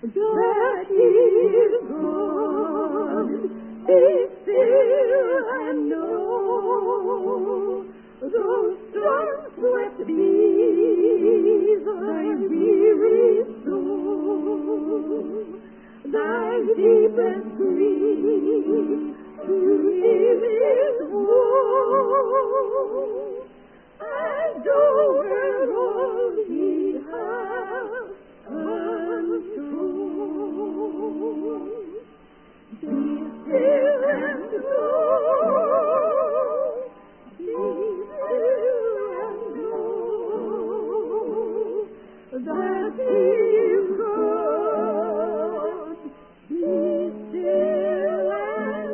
that He is God. Be still and know, though storm-swept be thy weary soul, thy deepest grief to Him is woe, and over all He hath control. Be still and know, be still and know that He is God. Be still and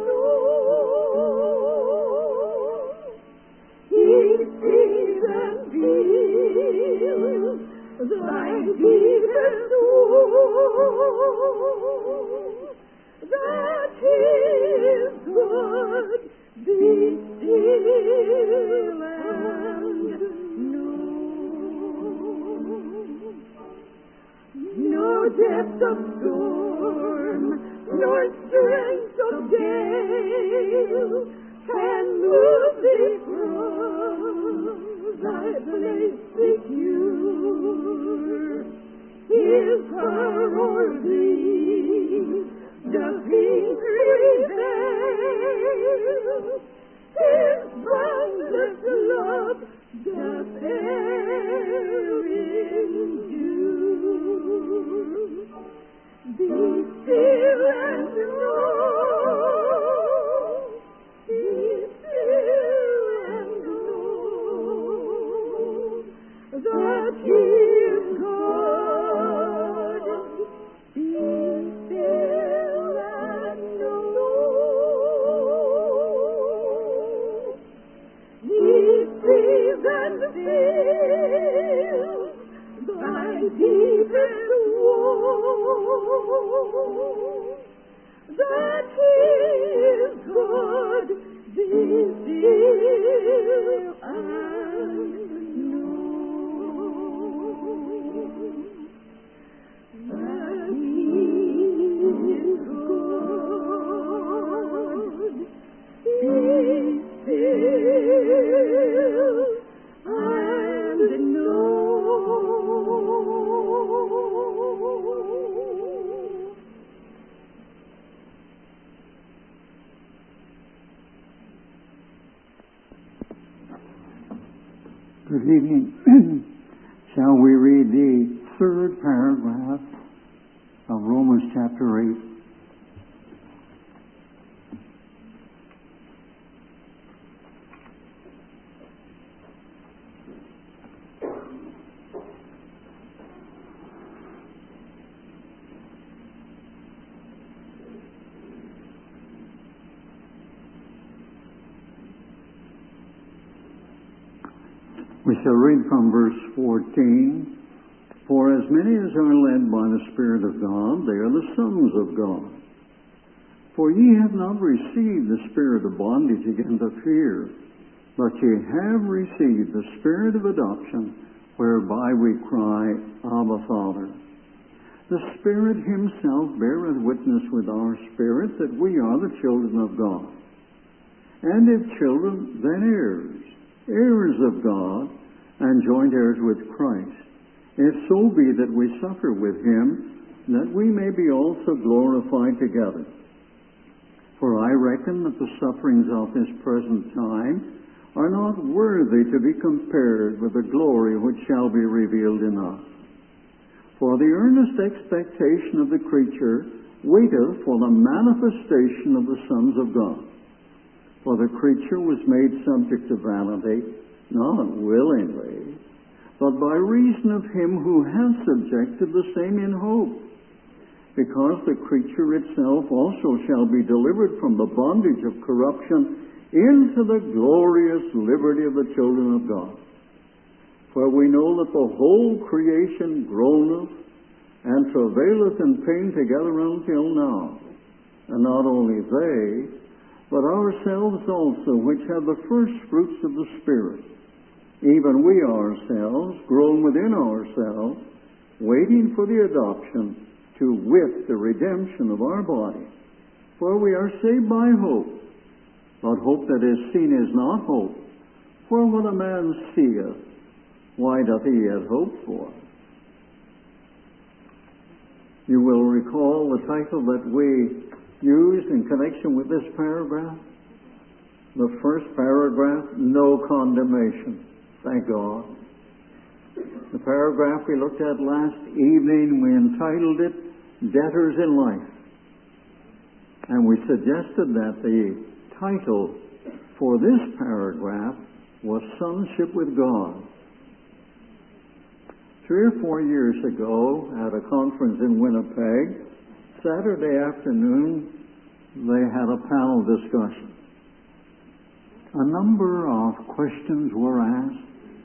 know. He sees and feels thy deepest woe, that He is good. Be still and know. No depth of storm, nor strength of gale can move thee from thy place secure. His power o'er thee doth He prevail. His boundless love doth e'er endure. Be still and know. Be still and know that He is God. Be still and know. He sees and feels thy deepest woe, that He is God. Be still and know that He is God. Be still and know. Good evening. Shall we read the third paragraph of Romans chapter 8? We shall read from verse 14. For as many as are led by the Spirit of God, they are the sons of God. For ye have not received the spirit of bondage again to fear, but ye have received the Spirit of adoption, whereby we cry, Abba, Father. The Spirit Himself beareth witness with our spirit that we are the children of God. And if children, then heirs, heirs of God, and joint heirs with Christ, if so be that we suffer with Him, that we may be also glorified together. For I reckon that the sufferings of this present time are not worthy to be compared with the glory which shall be revealed in us. For the earnest expectation of the creature waiteth for the manifestation of the sons of God. For the creature was made subject to vanity, not willingly, but by reason of Him who hath subjected the same in hope, because the creature itself also shall be delivered from the bondage of corruption into the glorious liberty of the children of God. For we know that the whole creation groaneth and travaileth in pain together until now. And not only they, but ourselves also, which have the first fruits of the Spirit, even we ourselves, groan within ourselves, waiting for the adoption, to wit the redemption of our body. For we are saved by hope. But hope that is seen is not hope. For what a man seeth, why doth he yet hope for? You will recall the title that we used in connection with this paragraph. The first paragraph, no condemnation. Thank God. The paragraph we looked at last evening, we entitled it, Debtors in Life. And we suggested that the title for this paragraph was Sonship with God. 3 or 4 years ago, at a conference in Winnipeg, Saturday afternoon, they had a panel discussion. A number of questions were asked.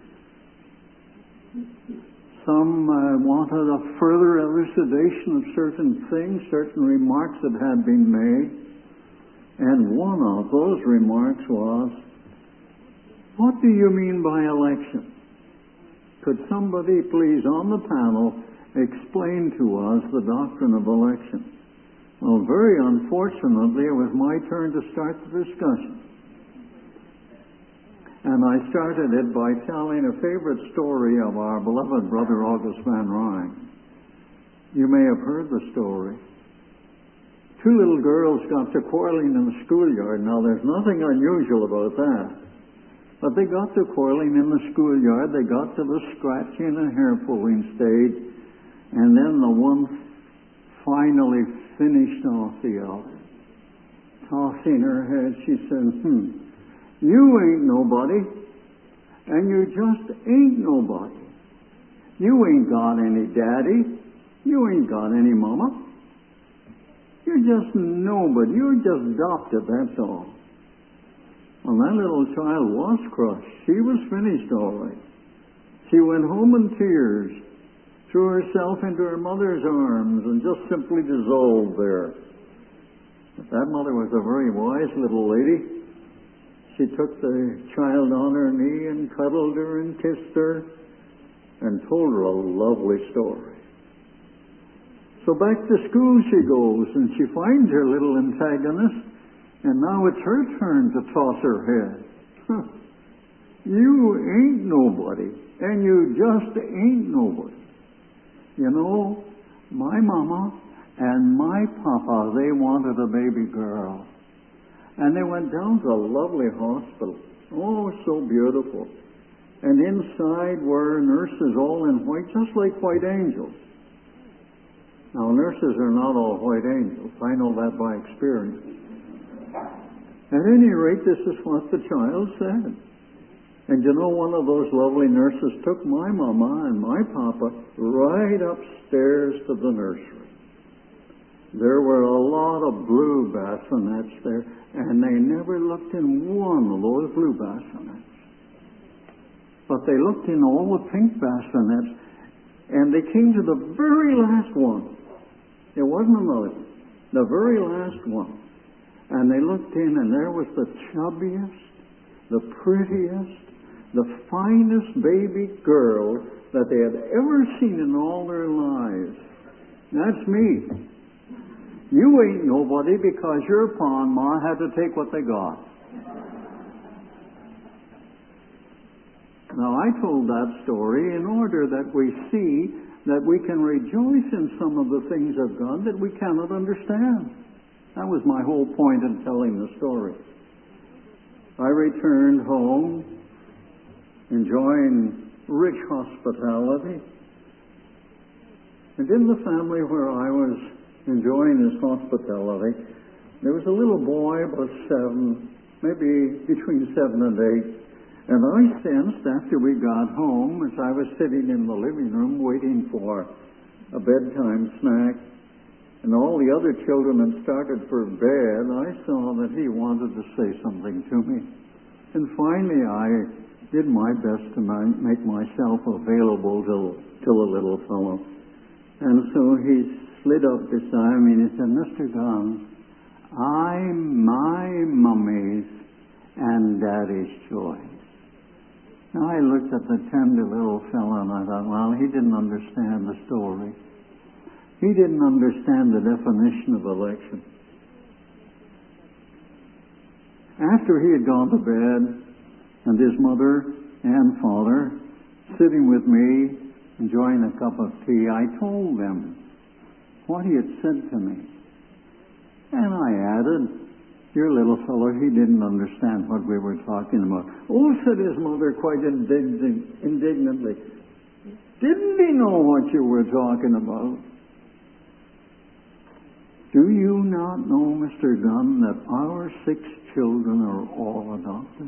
Some wanted a further elucidation of certain things, certain remarks that had been made. And one of those remarks was, what do you mean by election? Could somebody please on the panel explain to us the doctrine of election? Well, very unfortunately, it was my turn to start the discussion. And I started it by telling a favorite story of our beloved brother August Van Ryn. You may have heard the story. 2 little girls got to quarreling in the schoolyard. Now, there's nothing unusual about that. But they got to quarreling in the schoolyard. They got to the scratching and hair-pulling stage. And then the one finally finished off the other. Tossing her head, she said, you ain't nobody, and you just ain't nobody. You ain't got any daddy. You ain't got any mama. You're just nobody. You're just adopted, that's all. Well, that little child was crushed. She was finished all right. She went home in tears, threw herself into her mother's arms, and just simply dissolved there. But that mother was a very wise little lady. She took the child on her knee and cuddled her and kissed her and told her a lovely story. So back to school she goes, and she finds her little antagonist, and now it's her turn to toss her head. You ain't nobody, and you just ain't nobody. You know, my mama and my papa, they wanted a baby girl. And they went down to a lovely hospital. Oh, so beautiful. And inside were nurses all in white, just like white angels. Now, nurses are not all white angels. I know that by experience. At any rate, this is what the child said. And you know, one of those lovely nurses took my mama and my papa right upstairs to the nursery. There were a lot of blue bassinets there, and they never looked in one of those blue bassinets. But they looked in all the pink bassinets, and they came to the very last one. It wasn't another, the very last one. And they looked in, and there was the chubbiest, the prettiest, the finest baby girl that they had ever seen in all their lives. That's me. You ain't nobody because your pa and ma had to take what they got. Now, I told that story in order that we see that we can rejoice in some of the things of God that we cannot understand. That was my whole point in telling the story. I returned home, enjoying rich hospitality. And in the family where I was enjoying his hospitality, there was a little boy about 7, maybe between 7 and 8. And I sensed after we got home, as I was sitting in the living room waiting for a bedtime snack, and all the other children had started for bed, I saw that he wanted to say something to me. And finally I did my best to make myself available to the little fellow. And so he slid up beside me and he said, Mr. Guns, I'm my mummy's and daddy's choice. Now I looked at the tender little fellow and I thought, well, he didn't understand the story. He didn't understand the definition of election. After he had gone to bed, and his mother and father sitting with me, enjoying a cup of tea, I told them what he had said to me. And I added, your little fellow, he didn't understand what we were talking about. Oh, said his mother quite indignantly, didn't he know what you were talking about? Do you not know, Mr. Dunn, that our 6 children are all adopted?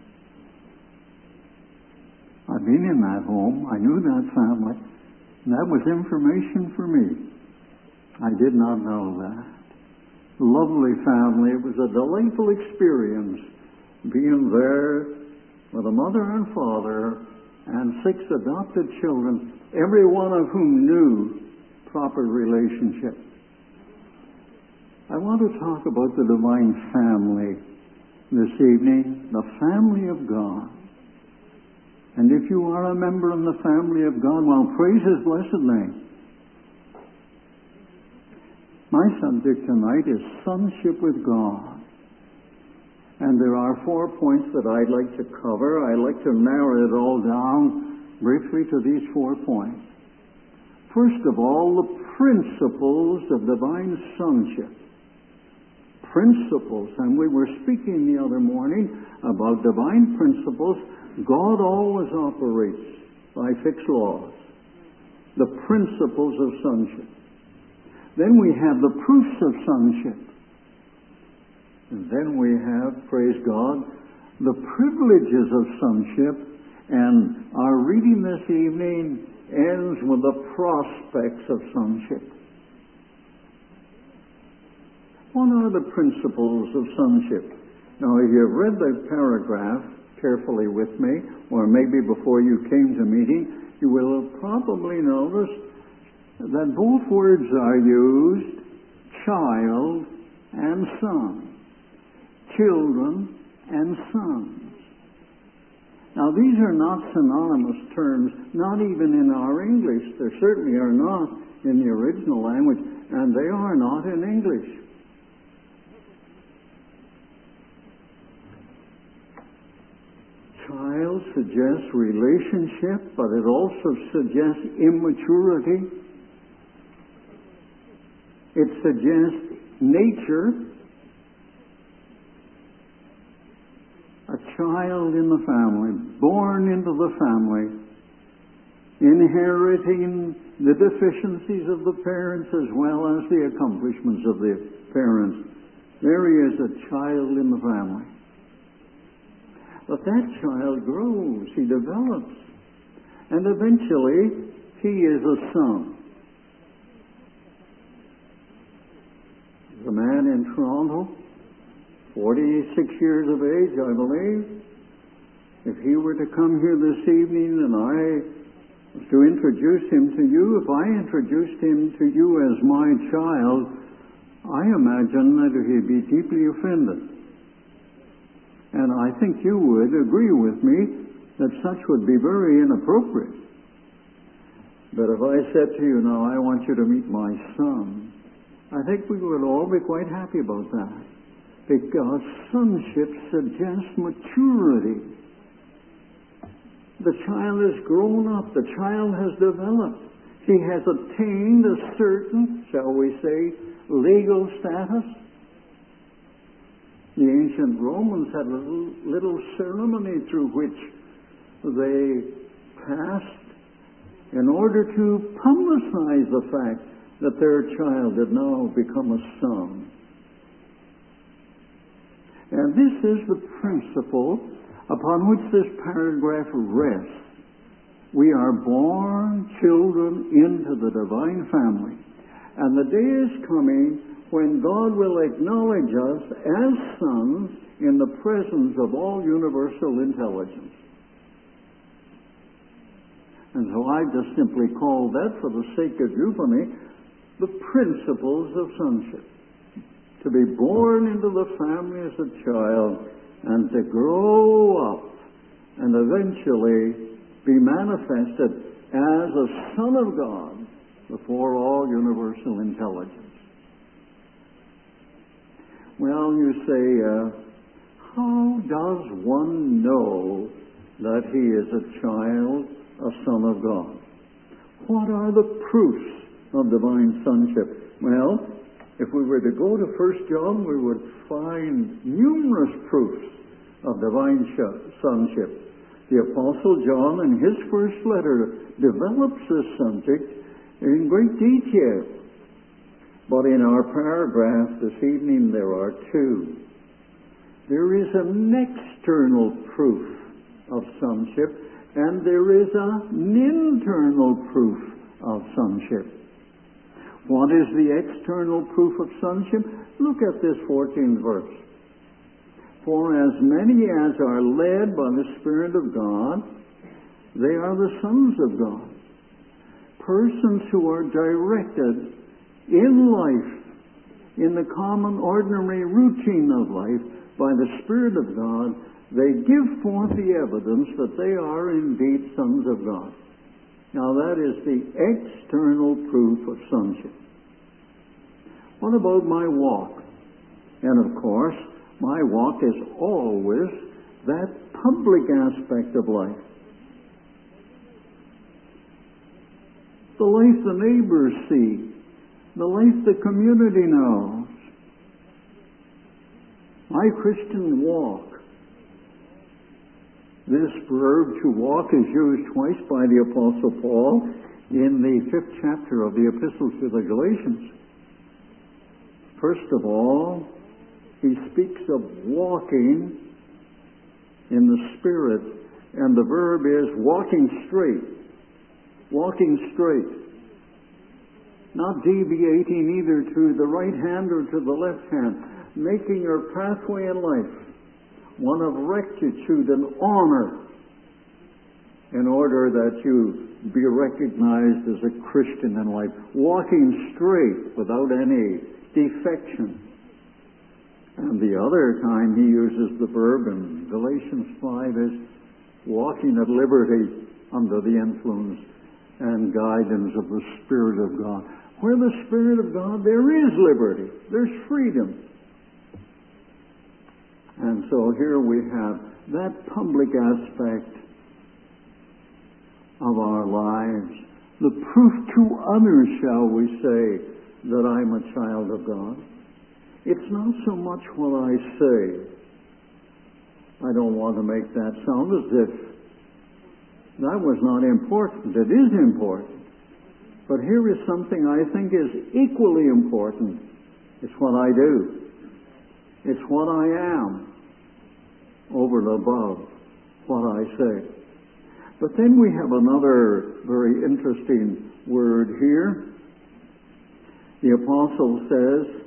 I've been in that home. I knew that family. And that was information for me. I did not know that. Lovely family. It was a delightful experience being there with a mother and father and 6 adopted children, every one of whom knew proper relationship. I want to talk about the divine family this evening, the family of God. And if you are a member in the family of God, well, praise His blessed name. My subject tonight is sonship with God. And there are 4 points that I'd like to cover. I'd like to narrow it all down briefly to these 4 points. First of all, the principles of divine sonship. Principles, and we were speaking the other morning about divine principles. God always operates by fixed laws, the principles of sonship. Then we have the proofs of sonship. And then we have, praise God, the privileges of sonship. And our reading this evening ends with the prospects of sonship. What are the principles of sonship? Now, if you've read the paragraph carefully with me, or maybe before you came to meeting, you will have probably noticed that both words are used, child and son. Children and sons. Now, these are not synonymous terms, not even in our English. They certainly are not in the original language, and they are not in English. Child suggests relationship, but it also suggests immaturity. It suggests nature. A child in the family, born into the family, inheriting the deficiencies of the parents as well as the accomplishments of the parents. There he is, a child in the family. But that child grows, he develops, and eventually he is a son. The man in Toronto, 46 years of age, I believe. If he were to come here this evening and I was to introduce him to you, if I introduced him to you as my child, I imagine that he'd be deeply offended. And I think you would agree with me that such would be very inappropriate. But if I said to you, now I want you to meet my son, I think we would all be quite happy about that. Because sonship suggests maturity. The child has grown up. The child has developed. He has attained a certain, shall we say, legal status. The ancient Romans had a little ceremony through which they passed in order to publicize the fact that their child had now become a son. And this is the principle upon which this paragraph rests. We are born children into the divine family. And the day is coming when God will acknowledge us as sons in the presence of all universal intelligence. And so I just simply call that, for the sake of euphony, the principles of sonship. To be born into the family as a child and to grow up and eventually be manifested as a son of God, before all universal intelligence. Well, you say, how does one know that he is a child, a son of God? What are the proofs of divine sonship? Well, if we were to go to 1 John, we would find numerous proofs of divine sonship. The Apostle John, in his first letter, develops this subject in great detail. But in our paragraph this evening, there are two. There is an external proof of sonship, and there is an internal proof of sonship. What is the external proof of sonship? Look at this 14th verse. For as many as are led by the Spirit of God, they are the sons of God. Persons who are directed in life, in the common, ordinary routine of life, by the Spirit of God, they give forth the evidence that they are indeed sons of God. Now that is the external proof of sonship. What about my walk? And of course, my walk is always that public aspect of life. The life the neighbors see, the life the community knows. My Christian walk. This verb to walk is used twice by the Apostle Paul in the 5th chapter of the Epistle to the Galatians. First of all, he speaks of walking in the Spirit, and the verb is walking straight. Walking straight. Not deviating either to the right hand or to the left hand. Making your pathway in life one of rectitude and honor in order that you be recognized as a Christian in life. Walking straight without any defection. And the other time he uses the verb in Galatians 5 is walking at liberty under the influence and guidance of the Spirit of God. Where the Spirit of God, there is liberty. There's freedom. And so here we have that public aspect of our lives. The proof to others, shall we say, that I'm a child of God. It's not so much what I say. I don't want to make that sound as if that was not important. It is important. But here is something I think is equally important. It's what I do. It's what I am over and above what I say. But then we have another very interesting word here. The apostle says,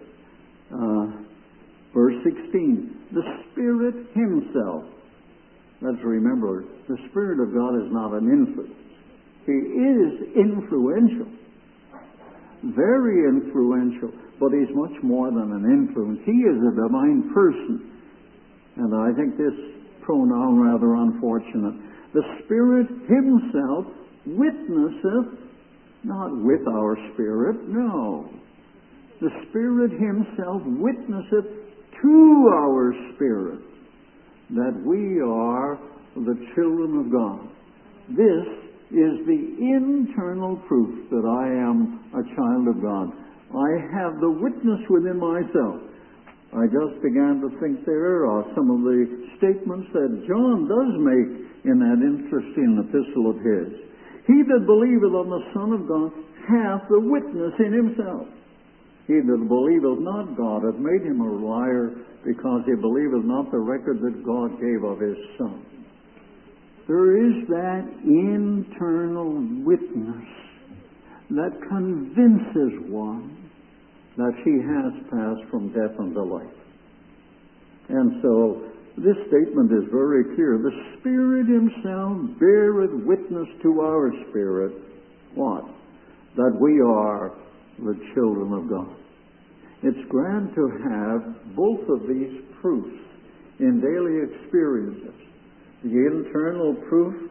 verse 16, the Spirit Himself. Let's remember, the Spirit of God is not an influence. He is influential. Very influential. But He's much more than an influence. He is a divine person. And I think this pronoun rather unfortunate. The Spirit Himself witnesseth, not with our spirit, no. The Spirit Himself witnesseth to our spirit that we are the children of God. This is the internal proof that I am a child of God. I have the witness within myself. I just began to think there are some of the statements that John does make in that interesting epistle of his. He that believeth on the Son of God hath the witness in himself. He that believeth not God hath made him a liar, because he believeth not the record that God gave of His Son. There is that internal witness that convinces one that he has passed from death unto life. And so this statement is very clear. The Spirit Himself beareth witness to our spirit. What? That we are the children of God. It's grand to have both of these proofs in daily experiences. The internal proof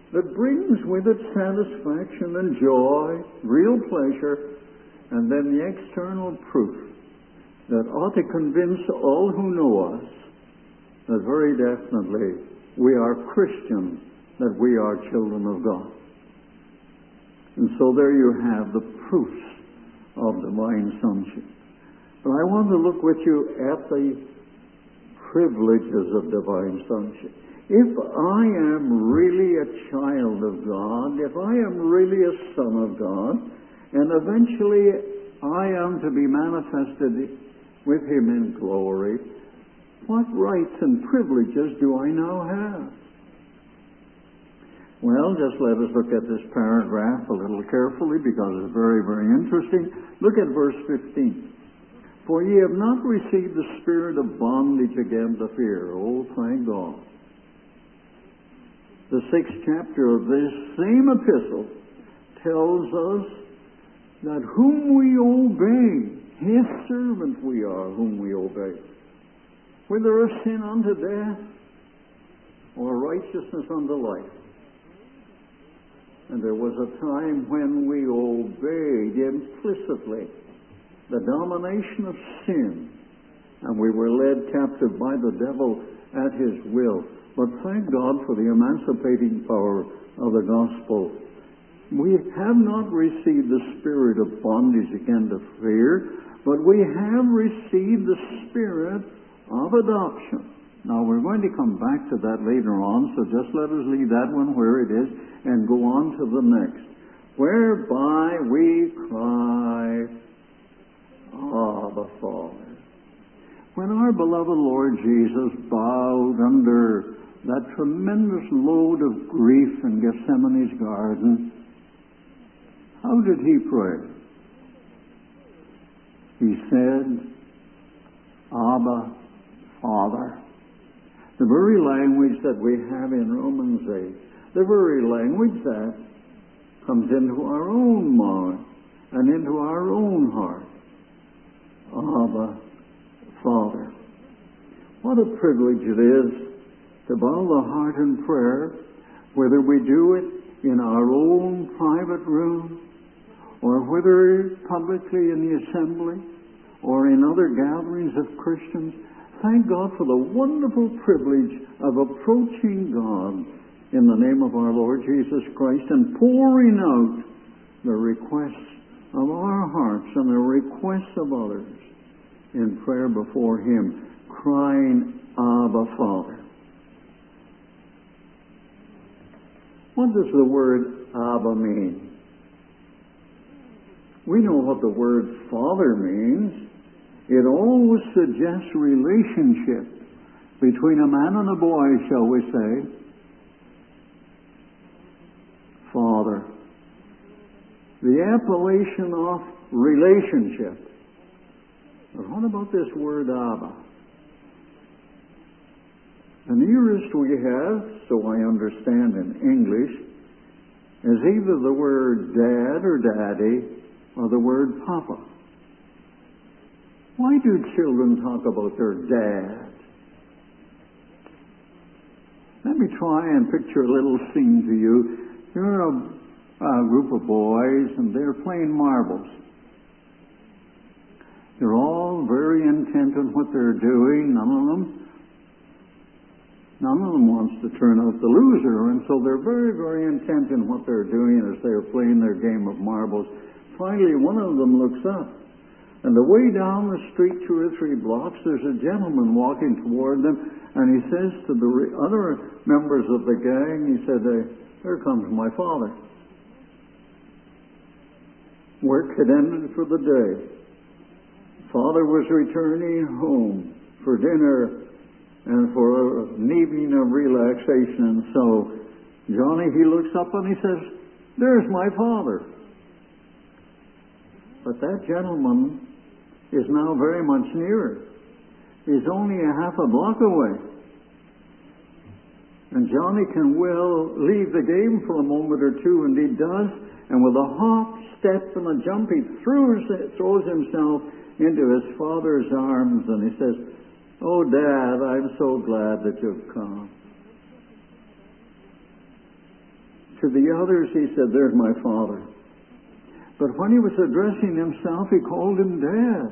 that brings with it satisfaction and joy, real pleasure, and then the external proof that ought to convince all who know us that very definitely we are Christians, that we are children of God. And so there you have the proofs of divine sonship. But I want to look with you at the privileges of divine sonship. If I am really a child of God, if I am really a son of God, and eventually I am to be manifested with Him in glory, what rights and privileges do I now have? Well, just let us look at this paragraph a little carefully because it's very, very interesting. Look at verse 15. For ye have not received the spirit of bondage again to fear. Oh, thank God. The 6th chapter of this same epistle tells us that whom we obey, His servant we are, whom we obey. Whether of sin unto death or righteousness unto life. And there was a time when we obeyed implicitly the domination of sin, and we were led captive by the devil at his will. But thank God for the emancipating power of the gospel. We have not received the spirit of bondage again to fear, but we have received the spirit of adoption. Now we're going to come back to that later on, so just let us leave that one where it is and go on to the next. Whereby we cry, Abba, Father. When our beloved Lord Jesus bowed under that tremendous load of grief in Gethsemane's garden, how did He pray? He said, Abba, Father. The very language that we have in Romans 8, the very language that comes into our own mind and into our own heart. Abba, Father. What a privilege it is to bow the heart in prayer, whether we do it in our own private room, or whether publicly in the assembly, or in other gatherings of Christians. Thank God for the wonderful privilege of approaching God in the name of our Lord Jesus Christ and pouring out the requests of our hearts and the requests of others in prayer before Him, crying, Abba, Father. What does the word Abba mean? We know what the word Father means. It always suggests relationship between a man and a boy, shall we say. Father. The appellation of relationship. But what about this word Abba? The nearest we have, so I understand in English, is either the word dad or daddy or the word papa. Why do children talk about their dad? Let me try and picture a little scene to you. You're a group of boys and they're playing marbles. They're all very intent on what they're doing. None of them wants to turn out the loser, and so they're very, very intent in what they're doing as they're playing their game of marbles. Finally, one of them looks up. And away down the street 2 or 3 blocks, there's a gentleman walking toward them, and he says to the other members of the gang, he said, here comes my father. Work had ended for the day. Father was returning home for dinner and for an evening of relaxation. And so Johnny, he looks up and he says, there's my father. But that gentleman is now very much nearer. He's only a half a block away. And Johnny can well leave the game for a moment or two, and he does. And with a hop, step, and a jump, he throws himself into his father's arms, and he says, oh, Dad, I'm so glad that you've come. To the others, he said, there's my Father. But when he was addressing himself, he called him Dad.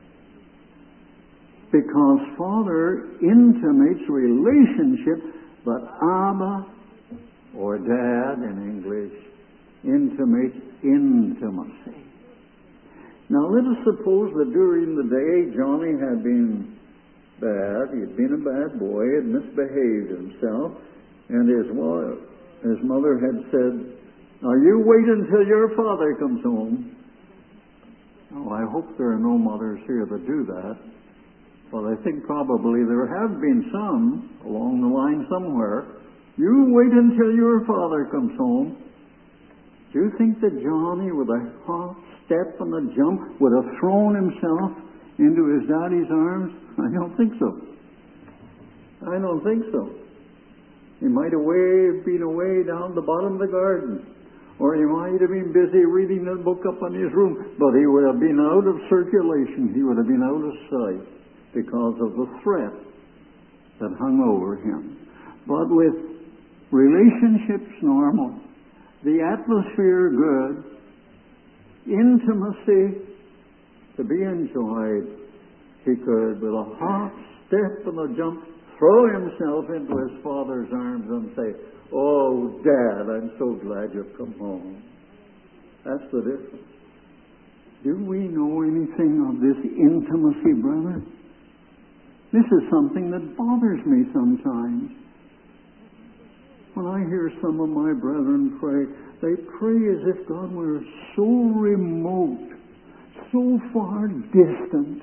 Because Father intimates relationship, but Abba, or Dad in English, intimates intimacy. Now let us suppose that during the day Johnny had been bad, he'd been a bad boy, had misbehaved himself, and his mother had said, now you wait until your father comes home. Now I hope there are no mothers here that do that, but I think probably there have been some along the line somewhere. You wait until your father comes home. Do you think that Johnny, with a hop, step, and a jump, would have thrown himself into his daddy's arms? I don't think so. I don't think so. He might have been away down the bottom of the garden, or he might have been busy reading a book up in his room, but he would have been out of circulation. He would have been out of sight because of the threat that hung over him. But with relationships normal, the atmosphere good, intimacy to be enjoyed, he could, with a hop, step, and a jump, throw himself into his father's arms and say, oh, Dad, I'm so glad you've come home. That's the difference. Do we know anything of this intimacy, brother? This is something that bothers me sometimes. When I hear some of my brethren pray, they pray as if God were so remote, so far distant.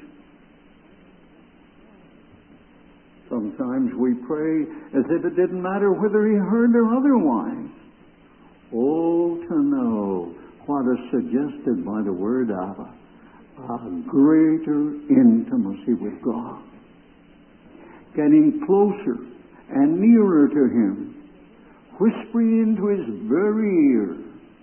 Sometimes we pray as if it didn't matter whether he heard or otherwise. Oh, to know what is suggested by the word Abba, a greater intimacy with God. Getting closer and nearer to him, whispering into his very ear,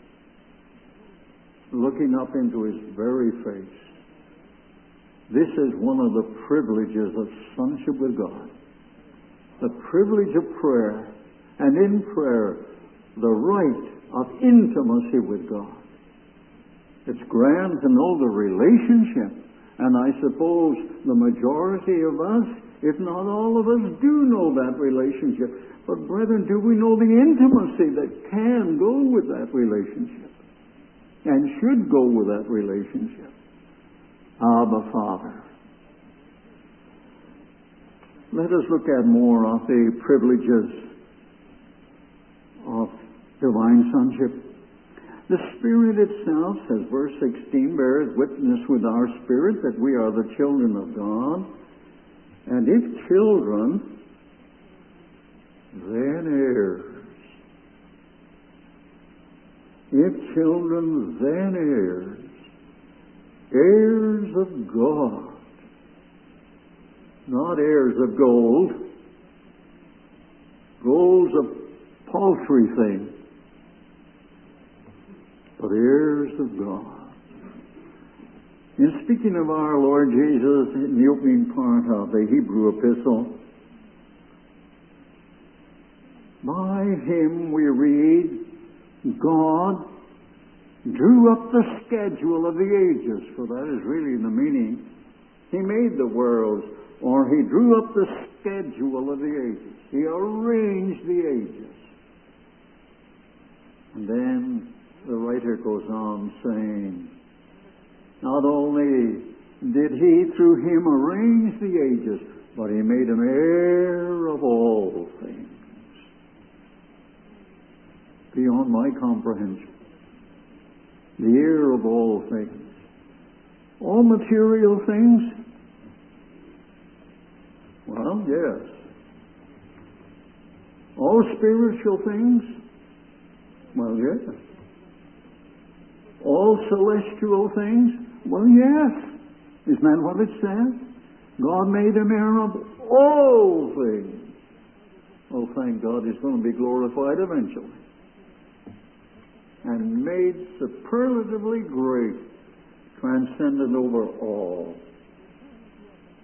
looking up into his very face. This is one of the privileges of sonship with God. The privilege of prayer, and in prayer, the right of intimacy with God. It's grand to know the relationship, and I suppose the majority of us, if not all of us, do know that relationship. But brethren, do we know the intimacy that can go with that relationship and should go with that relationship? Abba, Father. Let us look at more of the privileges of divine sonship. The Spirit itself, says verse 16, bears witness with our spirit that we are the children of God. And if children, then heirs. If children, then heirs. Heirs of God. Not heirs of gold. Gold's a paltry thing. But heirs of God. In speaking of our Lord Jesus in the opening part of the Hebrew epistle, by him we read, God drew up the schedule of the ages, for that is really the meaning. He made the worlds, or he drew up the schedule of the ages. He arranged the ages. And then the writer goes on saying, not only did he through him arrange the ages, but he made him heir of all things. Beyond my comprehension. The heir of all things. All material things? Well, yes. All spiritual things? Well, yes. All celestial things? Well, yes. Isn't that what it says? God made him heir of all things. Oh, thank God, he's going to be glorified eventually. And made superlatively great, transcendent over all.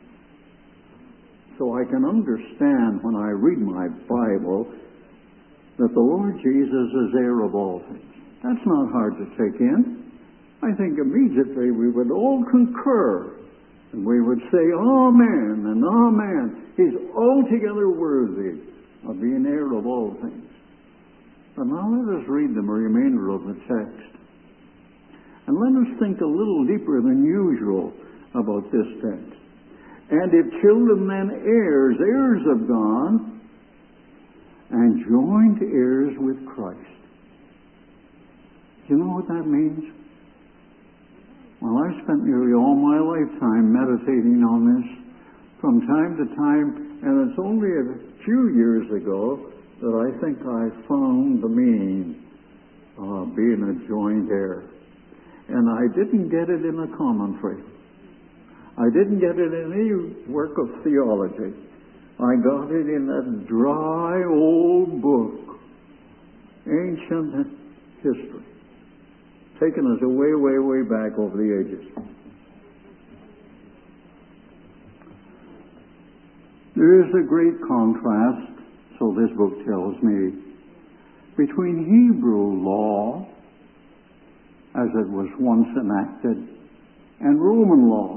So I can understand when I read my Bible that the Lord Jesus is heir of all things. That's not hard to take in. I think immediately we would all concur, and we would say, Amen and Amen. He's altogether worthy of being heir of all things. But now let us read the remainder of the text. And let us think a little deeper than usual about this text. And if children, then heirs, heirs of God, and joint heirs with Christ. Do you know what that means? Well, I've spent nearly all my lifetime meditating on this from time to time, and it's only a few years ago that I think I found the meaning of being a joint heir. And I didn't get it in a commentary. I didn't get it in any work of theology. I got it in a dry old book, Ancient History, taken us way, way, way back over the ages. There is a great contrast, so this book tells me, between Hebrew law, as it was once enacted, and Roman law.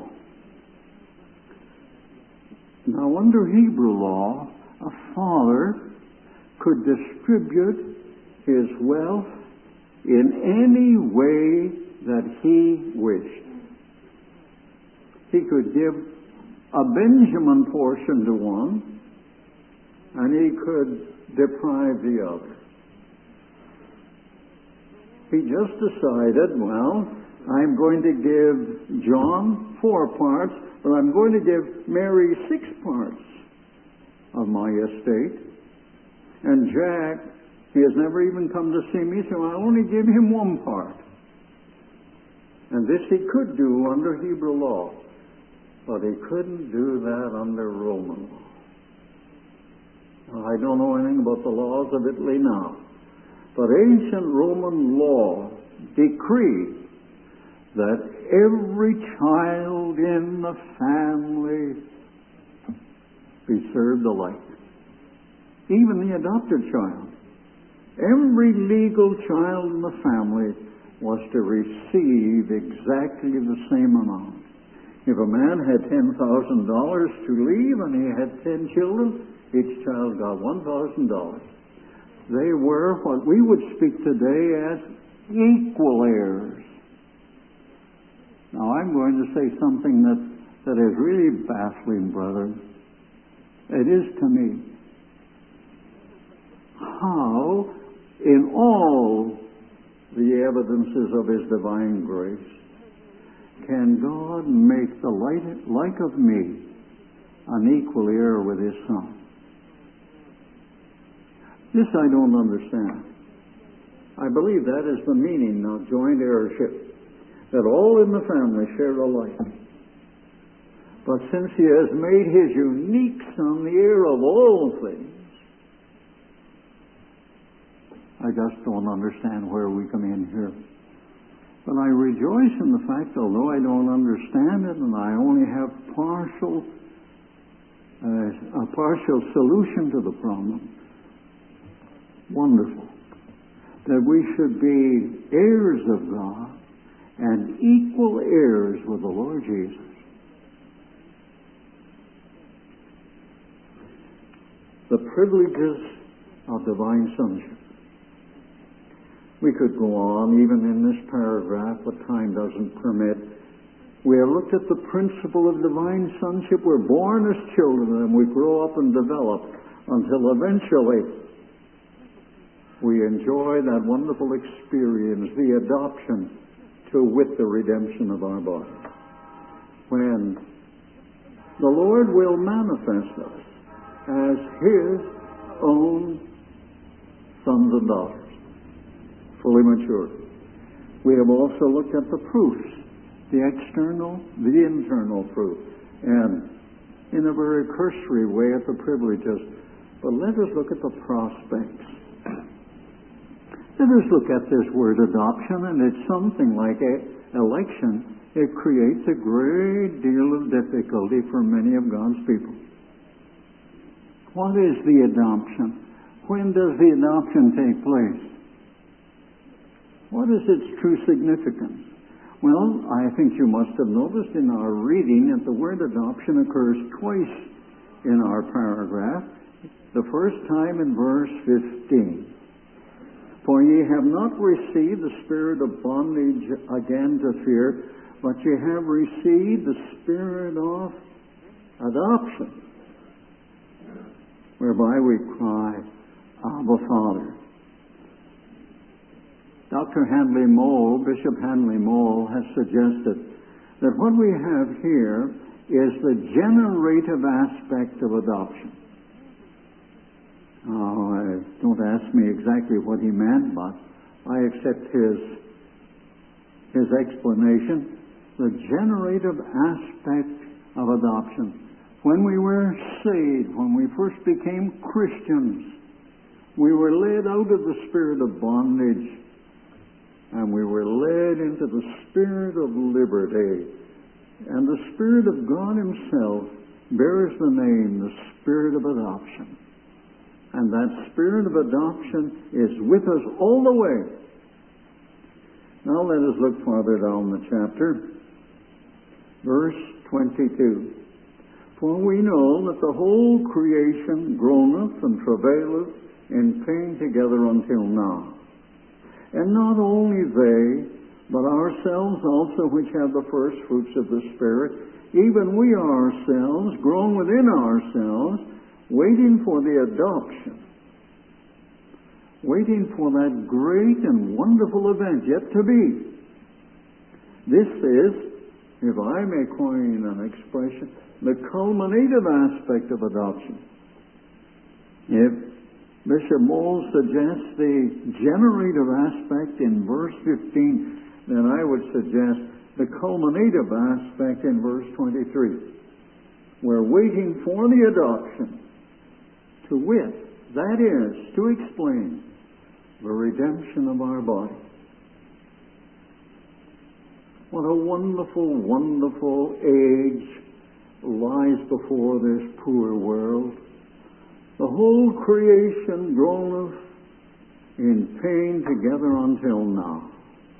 Now, under Hebrew law, a father could distribute his wealth in any way that he wished. He could give a Benjamin portion to one, and he could deprive the other. He just decided, well, I'm going to give John 4 parts, but I'm going to give Mary 6 parts of my estate. And Jack, he has never even come to see me, so I'll only give him 1 part. And this he could do under Hebrew law, but he couldn't do that under Roman law. Now, I don't know anything about the laws of Italy now, but ancient Roman law decreed that every child in the family be served alike. Even the adopted child. Every legal child in the family was to receive exactly the same amount. If a man had $10,000 to leave and he had 10 children, each child got $1,000. They were what we would speak today as equal heirs. Now, I'm going to say something that is really baffling, brother. It is to me. How, in all the evidences of His divine grace, can God make the like of me an equal heir with His Son? This I don't understand. I believe that is the meaning of joint heirship, that all in the family share alike. But since He has made His unique Son the heir of all things, I just don't understand where we come in here. But I rejoice in the fact, although I don't understand it and I only have a partial solution to the problem, wonderful, that we should be heirs of God and equal heirs with the Lord Jesus. The privileges of divine sonship. We could go on even in this paragraph, but time doesn't permit. We have looked at the principle of divine sonship. We're born as children and we grow up and develop until eventually we enjoy that wonderful experience, the adoption to wit the redemption of our body. When the Lord will manifest us as His own sons and daughters, fully mature. We have also looked at the proofs, the external, the internal proof, and in a very cursory way at the privileges. But let us look at the prospects. Let us look at this word adoption, and it's something like election. It creates a great deal of difficulty for many of God's people. What is the adoption? when does the adoption take place? What is its true significance? Well, I think you must have noticed in our reading that the word adoption occurs twice in our paragraph. The first time in verse 15. For ye have not received the spirit of bondage again to fear, but ye have received the spirit of adoption, whereby we cry, Abba, Father. Dr. Handley Moule, Bishop Handley Moule, has suggested that what we have here is the generative aspect of adoption. Don't ask me exactly what he meant, but I accept his explanation. The generative aspect of adoption. When we were saved, when we first became Christians, we were led out of the spirit of bondage, and we were led into the spirit of liberty. And the Spirit of God Himself bears the name, the Spirit of adoption. And that Spirit of adoption is with us all the way. Now let us look farther down the chapter. Verse 22. For we know that the whole creation groaneth and travaileth in pain together until now. And not only they, but ourselves also, which have the first fruits of the Spirit, even we ourselves, groan within ourselves, waiting for the adoption, waiting for that great and wonderful event yet to be. This is, if I may coin an expression, the culminative aspect of adoption. If Bishop Moule suggests the generative aspect in verse 15, then I would suggest the culminative aspect in verse 23. We're waiting for the adoption, to wit, that is, to explain the redemption of our body. What a wonderful, wonderful age lies before this poor world. The whole creation groaneth in pain together until now.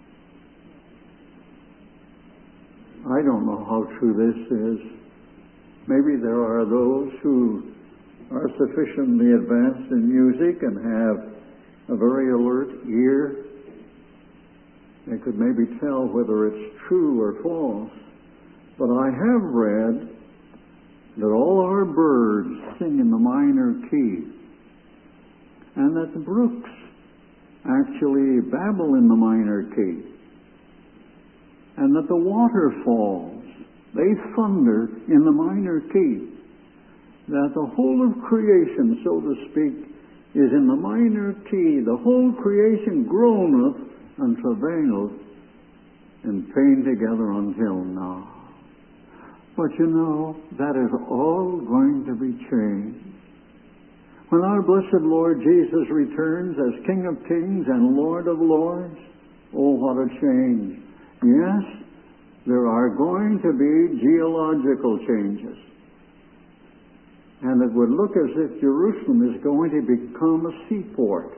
I don't know how true this is. Maybe there are those who are sufficiently advanced in music and have a very alert ear. They could maybe tell whether it's true or false. But I have read that all our birds sing in the minor key, and that the brooks actually babble in the minor key, and that the waterfalls, they thunder in the minor key, that the whole of creation, so to speak, is in the minor key. The whole creation groaneth and travaileth in pain together until now. But you know, that is all going to be changed. When our blessed Lord Jesus returns as King of Kings and Lord of Lords, oh, what a change. Yes, there are going to be geological changes. And it would look as if Jerusalem is going to become a seaport.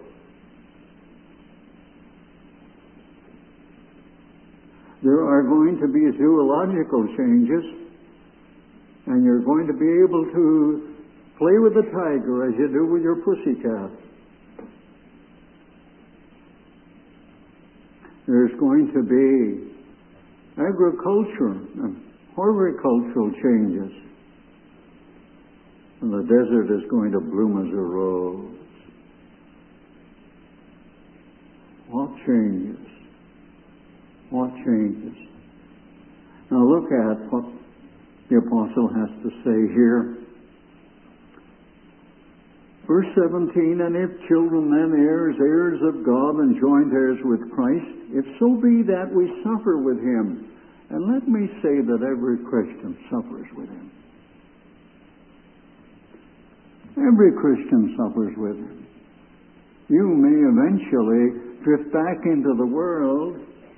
There are going to be zoological changes, and you're going to be able to play with the tiger as you do with your pussycat. There's going to be agriculture and horticultural changes. And the desert is going to bloom as a rose. What changes? What changes? Now look at what the apostle has to say here. Verse 17, and if children then heirs, heirs of God, and joint heirs with Christ, if so be that we suffer with Him. And let me say that every Christian suffers with Him. Every Christian suffers with Him. You may eventually drift back into the world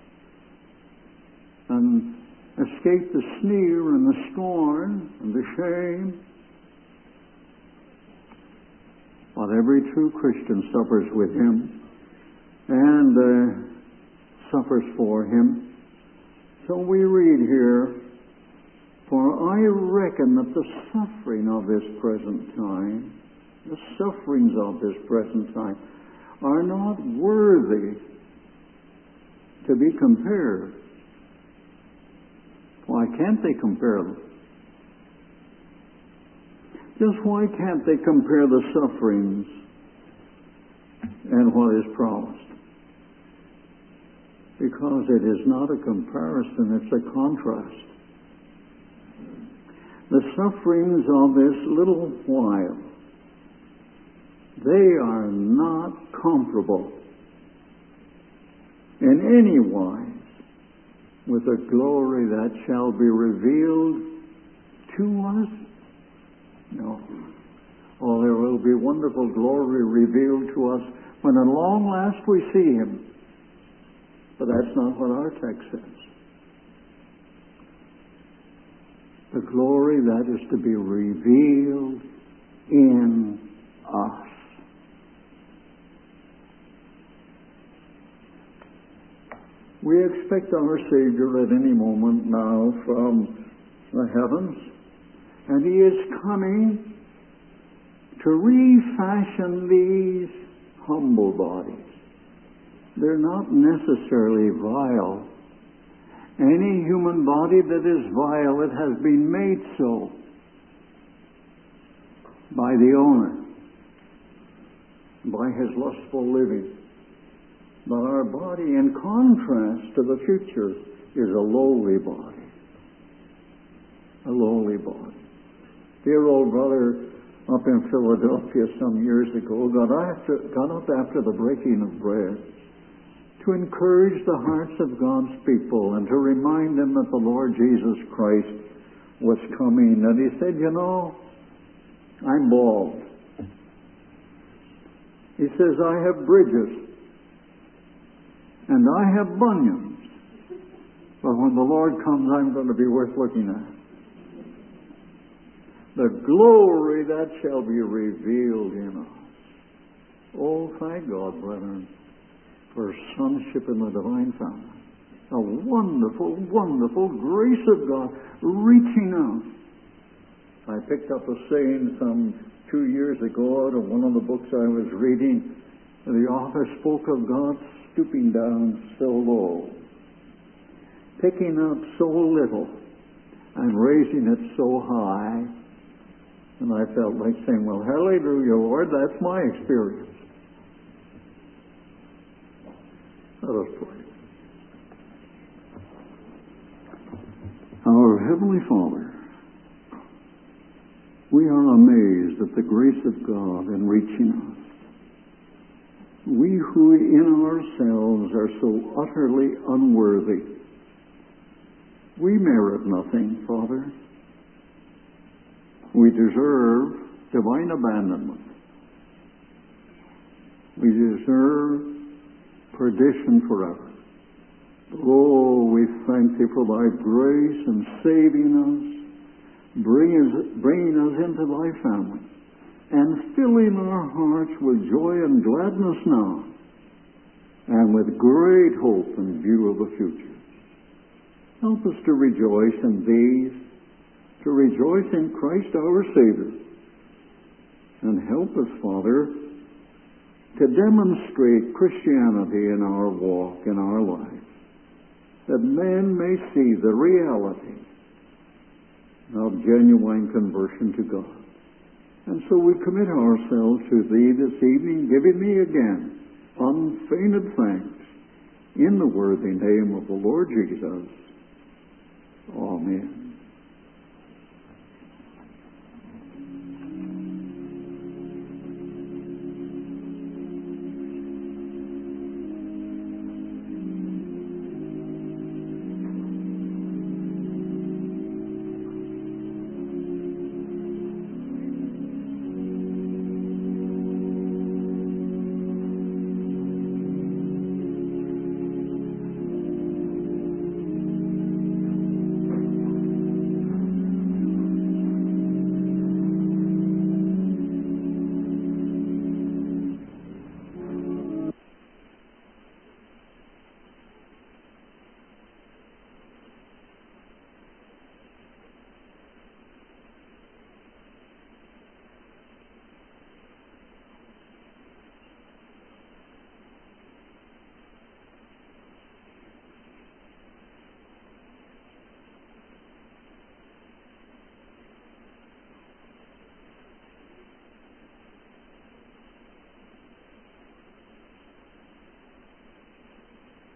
and escape the sneer and the scorn and the shame. what every true Christian suffers with him and suffers for him. So we read here, "For I reckon that the suffering of this present time, the sufferings of this present time, are not worthy to be compared." Why can't they compare them? Just why can't they compare the sufferings and what is promised? Because it is not a comparison, it's a contrast. The sufferings of this little while, they are not comparable in any wise with the glory that shall be revealed to us. No. Oh, there will be wonderful glory revealed to us when at long last we see Him. But that's not what our text says. The glory that is to be revealed in us. We expect our Savior at any moment now from the heavens, and He is coming to refashion these humble bodies. They're not necessarily vile. Any human body that is vile, it has been made so by the owner, by his lustful living. But our body, in contrast to the future, is a lowly body. A lowly body. Dear old brother up in Philadelphia some years ago got up after the breaking of bread to encourage the hearts of God's people and to remind them that the Lord Jesus Christ was coming. And he said, "You know, I'm bald." He says, "I have bridges and I have bunions, but when the Lord comes, I'm going to be worth looking at. The glory that shall be revealed in us." Oh, thank God, brethren, for sonship in the divine family. A wonderful, wonderful grace of God reaching out. I picked up a saying some 2 years ago out of one of the books I was reading. The author spoke of God stooping down so low, picking up so little, and raising it so high. And I felt like saying, "Well, hallelujah, Lord, that's my experience." Let us pray. Our Heavenly Father, we are amazed at the grace of God in reaching us. We who in ourselves are so utterly unworthy. We merit nothing, Father. We deserve divine abandonment. We deserve perdition forever. Oh, we thank Thee for Thy grace in saving us, bringing us into Thy family, and filling our hearts with joy and gladness now, and with great hope in view of the future. Help us to rejoice in These, to rejoice in Christ our Savior, and help us, Father, to demonstrate Christianity in our walk, in our life, that men may see the reality of genuine conversion to God. And so we commit ourselves to Thee this evening, giving Thee again unfeigned thanks in the worthy name of the Lord Jesus. Amen.